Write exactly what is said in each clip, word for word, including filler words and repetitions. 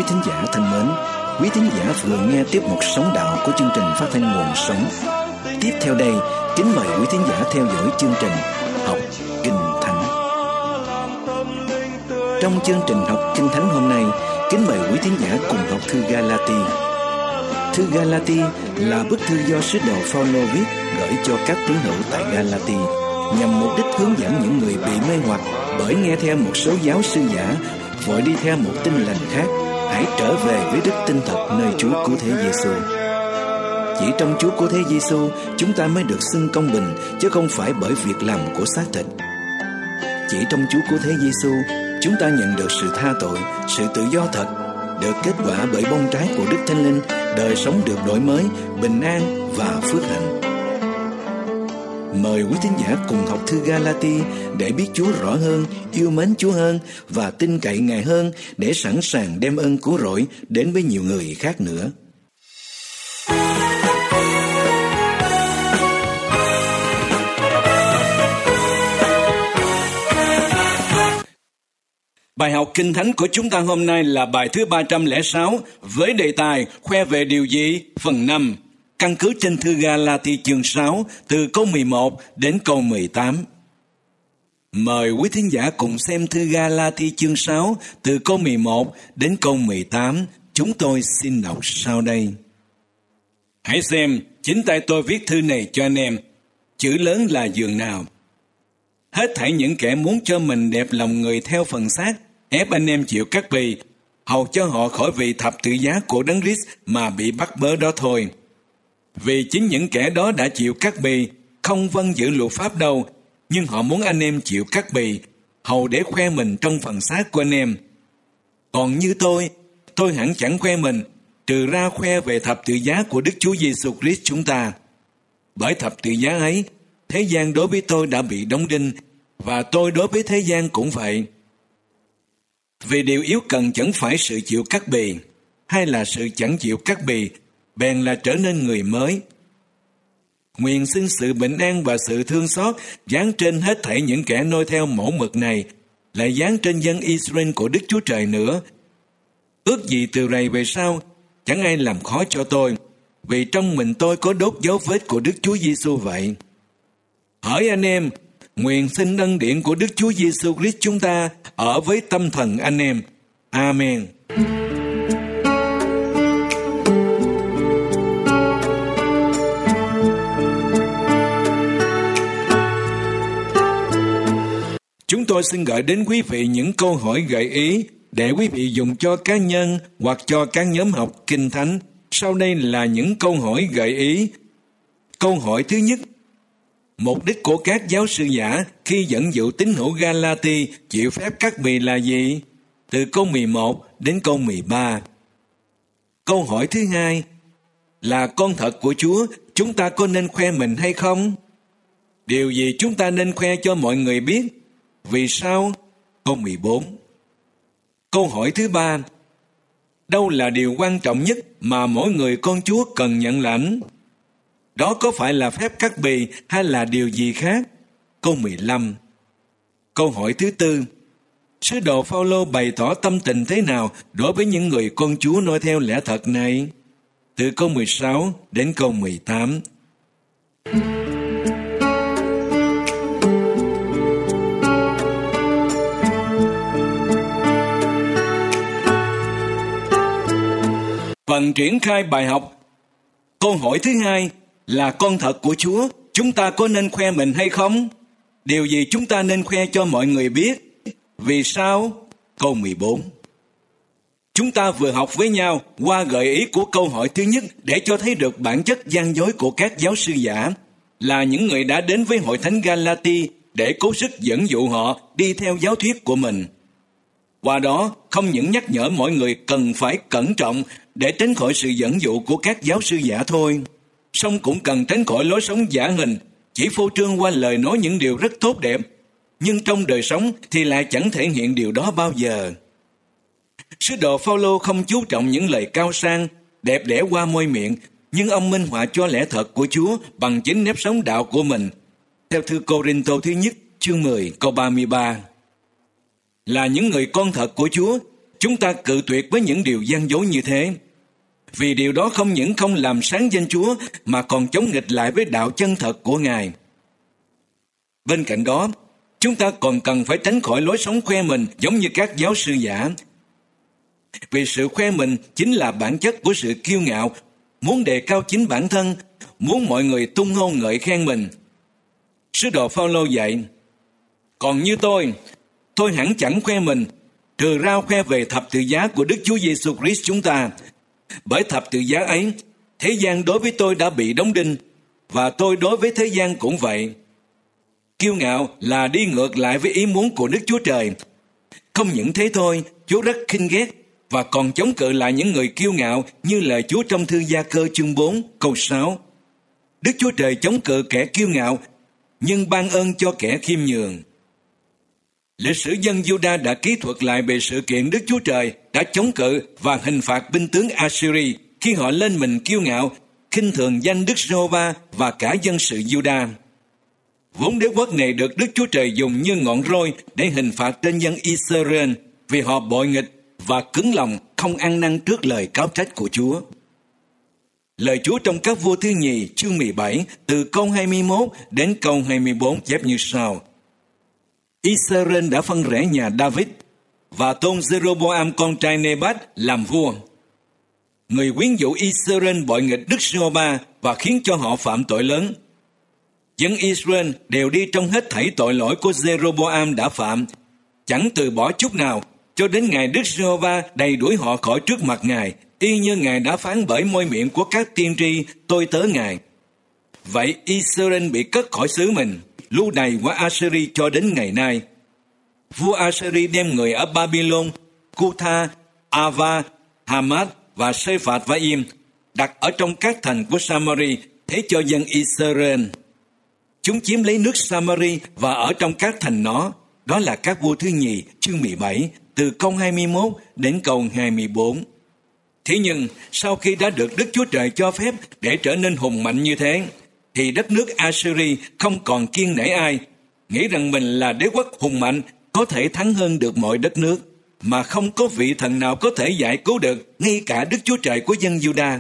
thính giả thân mến, quý thính giả vừa nghe tiếp mục Sống Đạo của chương trình phát thanh Nguồn Sống. Tiếp theo đây, kính mời quý thính giả theo dõi chương trình Học Kinh Thánh. Trong chương trình Học Kinh Thánh hôm nay, kính mời quý thính giả cùng học thư Galati. Thư Galati là bức thư do sứ đồ Phaolô viết gửi cho các tín hữu tại Galati, nhằm mục đích hướng dẫn những người bị mê hoặc bởi nghe theo một số giáo sư giả, vội đi theo một tin lành khác, hãy trở về với đức tin thật nơi Chúa Cứu Thế Giêsu. Chỉ trong Chúa Cứu Thế Giêsu chúng ta mới được xưng công bình, chứ không phải bởi việc làm của xác thịt. Chỉ trong Chúa Cứu Thế Giêsu chúng ta nhận được sự tha tội, sự tự do thật, được kết quả bởi bông trái của Đức Thánh Linh, đời sống được đổi mới, bình an và phước hạnh. Mời quý thính giả cùng học thư Galati để biết Chúa rõ hơn, yêu mến Chúa hơn và tin cậy Ngài hơn, để sẵn sàng đem ơn cứu rỗi đến với nhiều người khác nữa. Bài học Kinh Thánh của chúng ta hôm nay là bài thứ ba trăm lẻ sáu với đề tài khoe về điều gì? Phần năm, căn cứ trên thư Galati chương sáu từ câu mười một đến câu mười tám. Mời quý thính giả cùng xem thư Galati chương sáu từ câu mười một đến câu mười tám. Chúng tôi xin đọc sau đây. Hãy xem, chính tay tôi viết thư này cho anh em. Chữ lớn là giường nào? Hết thảy những kẻ muốn cho mình đẹp lòng người theo phần xác, ép anh em chịu cắt bì, hầu cho họ khỏi vì thập tự giá của Đấng Christ mà bị bắt bớ đó thôi. Vì chính những kẻ đó đã chịu cắt bì, không vâng giữ luật pháp đâu, nhưng họ muốn anh em chịu cắt bì, hầu để khoe mình trong phần xác của anh em. Còn như tôi, tôi hẳn chẳng khoe mình, trừ ra khoe về thập tự giá của Đức Chúa Giêsu Christ chúng ta. Bởi thập tự giá ấy, thế gian đối với tôi đã bị đóng đinh, và tôi đối với thế gian cũng vậy. Vì điều yếu cần chẳng phải sự chịu cắt bì, hay là sự chẳng chịu cắt bì, bèn là trở nên người mới. Nguyện xin sự bình an và sự thương xót giáng trên hết thảy những kẻ noi theo mẫu mực này, lại giáng trên dân Israel của Đức Chúa Trời nữa. Ước gì từ rày về sau, chẳng ai làm khó cho tôi, vì trong mình tôi có đốt dấu vết của Đức Chúa Giêsu vậy. Hỡi anh em, nguyện xin ân điển của Đức Chúa Giêsu Christ chúng ta ở với tâm thần anh em. Amen. Chúng tôi xin gửi đến quý vị những câu hỏi gợi ý để quý vị dùng cho cá nhân hoặc cho các nhóm học Kinh Thánh. Sau đây là những câu hỏi gợi ý. Câu hỏi thứ nhất: mục đích của các giáo sư giả khi dẫn dụ tín hữu Galati chịu phép cắt bì là gì? Từ câu mười một đến câu mười ba. Câu hỏi thứ hai: là con thật của Chúa, chúng ta có nên khoe mình hay không? Điều gì chúng ta nên khoe cho mọi người biết? Vì sao? Câu mười bốn. Câu hỏi thứ ba: đâu là điều quan trọng nhất mà mỗi người con Chúa cần nhận lãnh? Đó có phải là phép cắt bì hay là điều gì khác? Câu mười lăm. Câu hỏi thứ tư: sứ đồ Phaolô bày tỏ tâm tình thế nào đối với những người con Chúa noi theo lẽ thật này? Từ câu mười sáu đến câu mười tám. Phần triển khai bài học. Câu hỏi thứ hai: là con thật của Chúa, chúng ta có nên khoe mình hay không? Điều gì chúng ta nên khoe cho mọi người biết? Vì sao? Câu mười bốn. Chúng ta vừa học với nhau qua gợi ý của câu hỏi thứ nhất để cho thấy được bản chất gian dối của các giáo sư giả, là những người đã đến với hội thánh Galati để cố sức dẫn dụ họ đi theo giáo thuyết của mình. Qua đó, không những nhắc nhở mọi người cần phải cẩn trọng để tránh khỏi sự dẫn dụ của các giáo sư giả thôi, song cũng cần tránh khỏi lối sống giả hình, chỉ phô trương qua lời nói những điều rất tốt đẹp, nhưng trong đời sống thì lại chẳng thể hiện điều đó bao giờ. Sứ đồ Phaolô không chú trọng những lời cao sang, đẹp đẽ qua môi miệng, nhưng ông minh họa cho lẽ thật của Chúa bằng chính nếp sống đạo của mình. Theo thư Cô-rinh-tô thứ nhất, chương mười, câu ba mươi ba. Là những người con thật của Chúa, chúng ta cự tuyệt với những điều gian dối như thế. Vì điều đó không những không làm sáng danh Chúa mà còn chống nghịch lại với đạo chân thật của Ngài. Bên cạnh đó, chúng ta còn cần phải tránh khỏi lối sống khoe mình giống như các giáo sư giả. Vì sự khoe mình chính là bản chất của sự kiêu ngạo, muốn đề cao chính bản thân, muốn mọi người tung hô ngợi khen mình. Sứ đồ Phao-lô dạy, còn như tôi, tôi hẳn chẳng khoe mình, trừ ra khoe về thập tự giá của Đức Chúa Giêsu Christ chúng ta. Bởi thập tự giá ấy, thế gian đối với tôi đã bị đóng đinh, và tôi đối với thế gian cũng vậy. Kiêu ngạo là đi ngược lại với ý muốn của Đức Chúa Trời. Không những thế thôi, Chúa rất khinh ghét và còn chống cự lại những người kiêu ngạo như lời Chúa trong thư Gia Cơ chương bốn câu sáu. Đức Chúa Trời chống cự kẻ kiêu ngạo, nhưng ban ơn cho kẻ khiêm nhường. Lịch sử dân Juda đã ký thuật lại về sự kiện Đức Chúa Trời đã chống cự và hình phạt binh tướng Assyri khi họ lên mình kiêu ngạo, khinh thường danh Đức Giê-hô-va và cả dân sự Juda. Vốn đế quốc này được Đức Chúa Trời dùng như ngọn roi để hình phạt trên dân Israel vì họ bội nghịch và cứng lòng không ăn năn trước lời cáo trách của Chúa. Lời Chúa trong các vua thứ nhì chương mười bảy từ câu hai mươi mốt đến câu hai mươi bốn chép như sau. Israel đã phân rẽ nhà David và tôn Jeroboam con trai Nebat làm vua. Người quyến rũ Israel bội nghịch Đức Giê-hô-va và khiến cho họ phạm tội lớn. Dân Israel đều đi trong hết thảy tội lỗi của Jeroboam đã phạm, chẳng từ bỏ chút nào, cho đến ngày Đức Giê-hô-va đầy đuổi họ khỏi trước mặt Ngài, y như Ngài đã phán bởi môi miệng của các tiên tri tôi tớ Ngài. Vậy Israel bị cất khỏi xứ mình, lưu đày qua Assyri cho đến ngày nay. Vua Assyri đem người ở Babylon, Cutha, Ava, Hamat và Sephat Vaim đặt ở trong các thành của Samari thế cho dân Israel. Chúng chiếm lấy nước Samari và ở trong các thành nó. Đó là các vua thứ nhì chương mười bảy từ câu hai mươi mốt đến câu hai mươi bốn. Thế nhưng sau khi đã được Đức Chúa Trời cho phép để trở nên hùng mạnh như thế, thì đất nước Assyri không còn kiêng nể ai, nghĩ rằng mình là đế quốc hùng mạnh, có thể thắng hơn được mọi đất nước, mà không có vị thần nào có thể giải cứu được, ngay cả Đức Chúa Trời của dân Juda.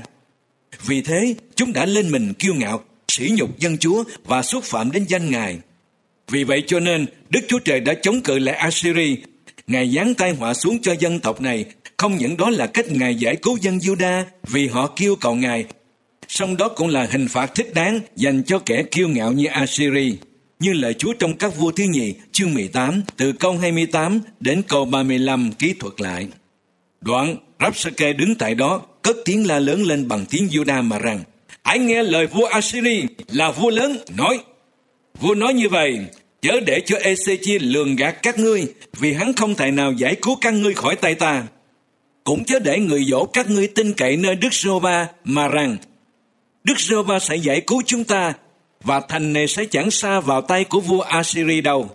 Vì thế, chúng đã lên mình kiêu ngạo, sỉ nhục dân Chúa và xúc phạm đến danh Ngài. Vì vậy cho nên, Đức Chúa Trời đã chống cự lại Assyri. Ngài giáng tai họa xuống cho dân tộc này. Không những đó là cách Ngài giải cứu dân Juda vì họ kêu cầu Ngài, song đó cũng là hình phạt thích đáng dành cho kẻ kiêu ngạo như Assyri, như lời Chúa trong các vua thứ nhì chương mười tám từ câu hai mươi tám đến câu ba mươi lăm ký thuật lại. Đoạn Rabshakeh đứng tại đó cất tiếng la lớn lên bằng tiếng Juda mà rằng: hãy nghe lời vua Assyri là vua lớn nói. Vua nói như vậy: chớ để cho Ê-xê-chia lường gạt các ngươi, vì hắn không thể nào giải cứu các ngươi khỏi tay ta. Cũng chớ để người dỗ các ngươi tin cậy nơi Đức Giê-hô-va mà rằng: Đức Giê-hô-va sẽ giải cứu chúng ta, và thành này sẽ chẳng xa vào tay của vua Assyri đâu.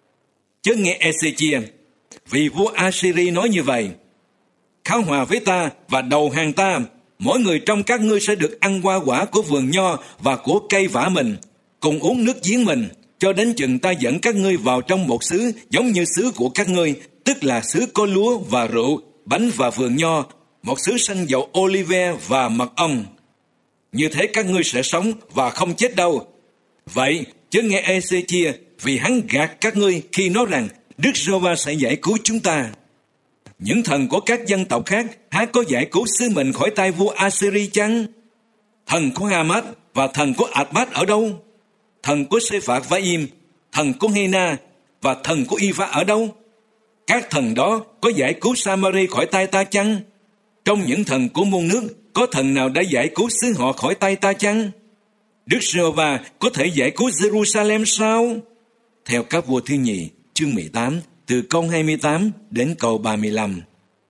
Chớ nghe Ê-xê-chia, vì vua Assyri nói như vậy: khao hòa với ta và đầu hàng ta, mỗi người trong các ngươi sẽ được ăn hoa quả của vườn nho và của cây vả mình, cùng uống nước giếng mình, cho đến chừng ta dẫn các ngươi vào trong một xứ giống như xứ của các ngươi, tức là xứ có lúa và rượu, bánh và vườn nho, một xứ xanh dầu olive và mật ong. Như thế các ngươi sẽ sống và không chết đâu. Vậy chớ nghe Ê-xê-chia, vì hắn gạt các ngươi khi nói rằng Đức Giê-hô-va sẽ giải cứu chúng ta. Những thần của các dân tộc khác há có giải cứu xứ mình khỏi tay vua Assyri chăng? Thần của Hamat và thần của Ạt-bát ở đâu? Thần của Sephat Vaim, thần của Hena và thần của Y-va ở đâu? Các thần đó có giải cứu Samari khỏi tay ta chăng? Trong những thần của muôn nước, có thần nào đã giải cứu xứ họ khỏi tay ta chăng? Đức Giê-hô-va có thể giải cứu Jerusalem sao? Theo các vua thứ nhì chương mười tám từ câu hai mươi tám đến câu ba mươi lăm.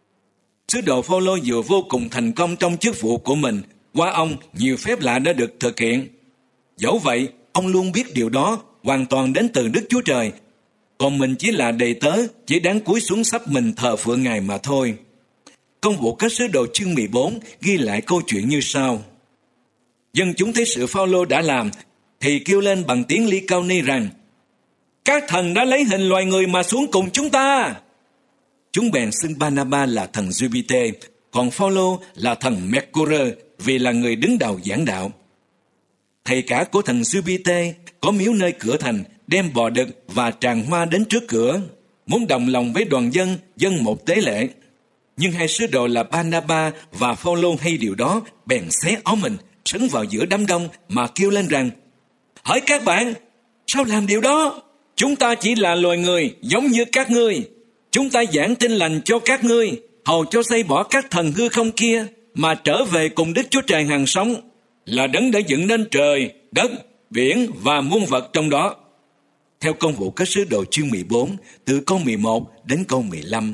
Sứ đồ Phao-lô vừa vô cùng thành công trong chức vụ của mình, qua ông nhiều phép lạ đã được thực hiện. Dẫu vậy, ông luôn biết điều đó hoàn toàn đến từ Đức Chúa Trời, còn mình chỉ là đầy tớ, chỉ đáng cúi xuống sắp mình thờ phượng Ngài mà thôi. Công vụ các sứ đồ chương mười bốn ghi lại câu chuyện như sau: dân chúng thấy sự Phao-lô đã làm thì kêu lên bằng tiếng ly cao ni rằng: các thần đã lấy hình loài người mà xuống cùng chúng ta. Chúng bèn xưng Ba-na-ba là thần Giu-pi-tê, còn Phao-lô là thần Mê-cô-rơ vì là người đứng đầu giảng đạo. Thầy cả của thần Giu-pi-tê có miếu nơi cửa thành, đem bò đực và tràng hoa đến trước cửa, muốn đồng lòng với đoàn dân dâng một tế lễ. Nhưng hai sứ đồ là Ba-na-ba và Phao-lô hay điều đó, bèn xé áo mình, sấn vào giữa đám đông mà kêu lên rằng: Hỡi các bạn, sao làm điều đó? Chúng ta chỉ là loài người giống như các ngươi. Chúng ta giảng tin lành cho các ngươi, hầu cho xây bỏ các thần hư không kia, mà trở về cùng Đức Chúa Trời hằng sống, là đấng đã dựng nên trời, đất, biển và muôn vật trong đó. Theo Công vụ các sứ đồ chương mười bốn, từ câu mười một đến câu mười lăm.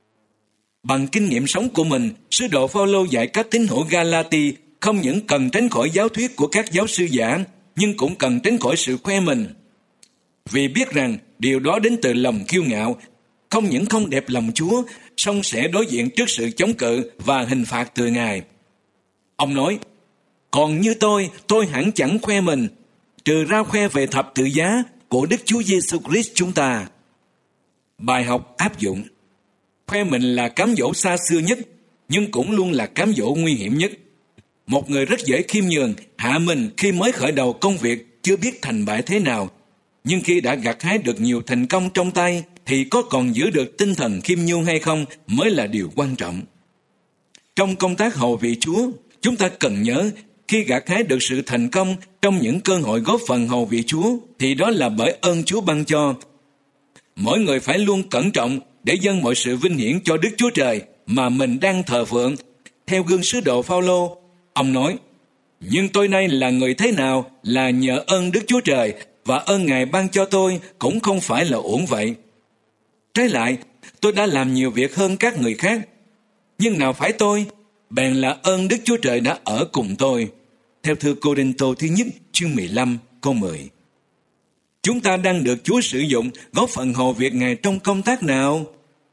Bằng kinh nghiệm sống của mình, sứ đồ Phao-lô dạy các tín hữu Ga-la-ti không những cần tránh khỏi giáo thuyết của các giáo sư giả, nhưng cũng cần tránh khỏi sự khoe mình. Vì biết rằng điều đó đến từ lòng kiêu ngạo, không những không đẹp lòng Chúa, song sẽ đối diện trước sự chống cự và hình phạt từ Ngài. Ông nói: Còn như tôi, tôi hẳn chẳng khoe mình, trừ ra khoe về thập tự giá của Đức Chúa Giêsu Christ chúng ta. Bài học áp dụng: khoe mình là cám dỗ xa xưa nhất, nhưng cũng luôn là cám dỗ nguy hiểm nhất. Một người rất dễ khiêm nhường, hạ mình khi mới khởi đầu công việc, chưa biết thành bại thế nào. Nhưng khi đã gặt hái được nhiều thành công trong tay, thì có còn giữ được tinh thần khiêm nhường hay không mới là điều quan trọng. Trong công tác hầu vị Chúa, chúng ta cần nhớ, khi gặt hái được sự thành công trong những cơ hội góp phần hầu vị Chúa, thì đó là bởi ơn Chúa ban cho. Mỗi người phải luôn cẩn trọng để dâng mọi sự vinh hiển cho Đức Chúa Trời mà mình đang thờ phượng. Theo gương sứ đồ Phao-lô, ông nói: Nhưng tôi nay là người thế nào là nhờ ơn Đức Chúa Trời, và ơn Ngài ban cho tôi cũng không phải là uổng vậy. Trái lại, tôi đã làm nhiều việc hơn các người khác. Nhưng nào phải tôi, bèn là ơn Đức Chúa Trời đã ở cùng tôi. Theo thư Cô-rinh-tô thứ nhất chương mười lăm câu mười. Chúng ta đang được Chúa sử dụng góp phần hầu việc Ngài trong công tác nào?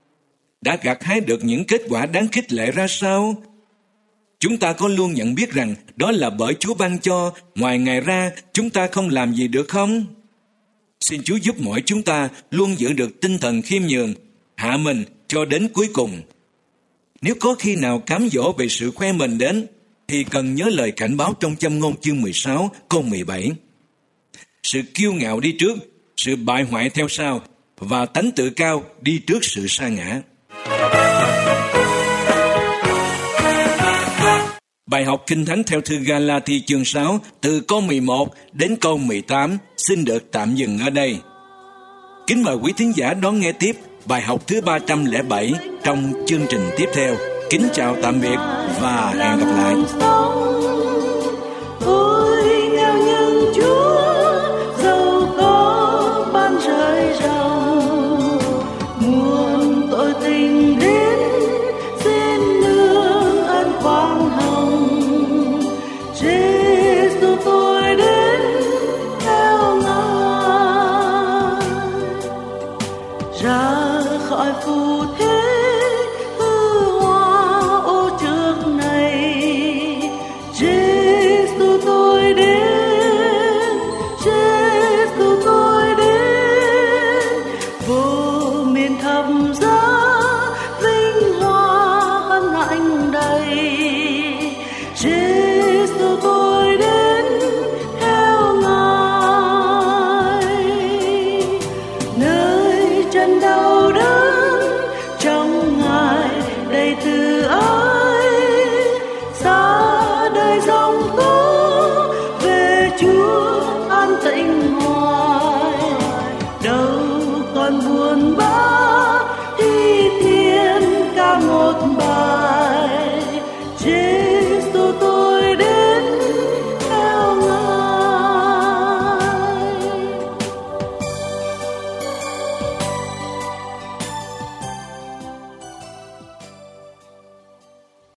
Đã gặt hái được những kết quả đáng khích lệ ra sao? Chúng ta có luôn nhận biết rằng đó là bởi Chúa ban cho, ngoài Ngài ra chúng ta không làm gì được không? Xin Chúa giúp mỗi chúng ta luôn giữ được tinh thần khiêm nhường, hạ mình cho đến cuối cùng. Nếu có khi nào cám dỗ về sự khoe mình đến, thì cần nhớ lời cảnh báo trong Châm ngôn chương mười sáu câu mười bảy. Sự kiêu ngạo đi trước, sự bại hoại theo sau, và tánh tự cao đi trước sự sa ngã. Bài học Kinh Thánh theo thư Ga-la-ti chương sáu từ câu mười một đến câu mười tám xin được tạm dừng ở đây. Kính mời quý thính giả đón nghe tiếp bài học thứ ba trăm lẻ bảy trong chương trình tiếp theo. Kính chào tạm biệt và hẹn gặp lại. Ra khỏi phù thế hư hoa ô trước này, Giêsu tôi đến, Giêsu tôi đến, vô miền thẳm